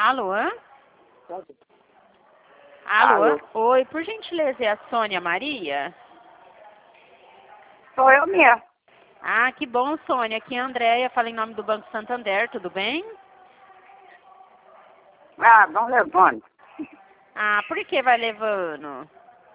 Alô? Alô? Alô? Oi, por gentileza, é a Sônia Maria? Sou eu mesmo. Ah, que bom, Sônia. Aqui é a Andréia, fala em nome do Banco Santander, tudo bem? Ah, vão levando. Ah, por que vai levando?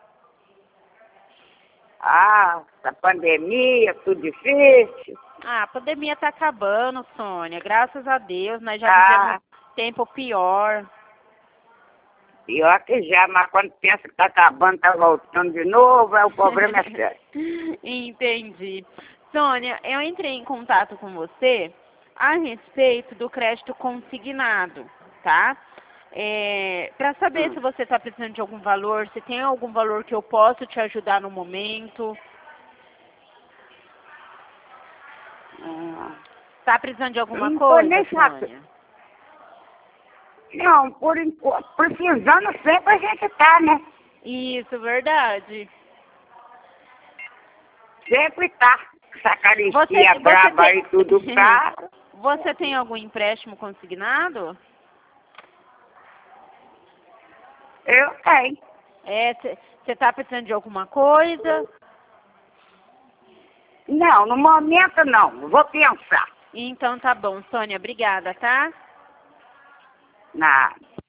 Ah, a pandemia, tudo difícil. Ah, a pandemia tá acabando, Sônia. Graças a Deus, nós já Ah, vivemos tempo pior. pior que já, mas quando pensa que tá acabando, tá voltando de novo, aí o problema é sério. Entendi. Sônia, eu entrei em contato com você a respeito do crédito consignado, tá? Para saber se você está precisando de algum valor, se tem algum valor que eu posso te ajudar no momento. Ah, Tá precisando de alguma não tô coisa, nem sabendo. Sônia? Não, por enquanto, precisando sempre a gente tá, né? Isso, verdade. Sempre tá. Essa caristia Você braba tem... aí, tudo tá. Você tem algum empréstimo consignado? Eu tenho. Você tá precisando de alguma coisa? Não, no momento não. Vou pensar. Então tá bom, Sônia, obrigada, tá? Nada.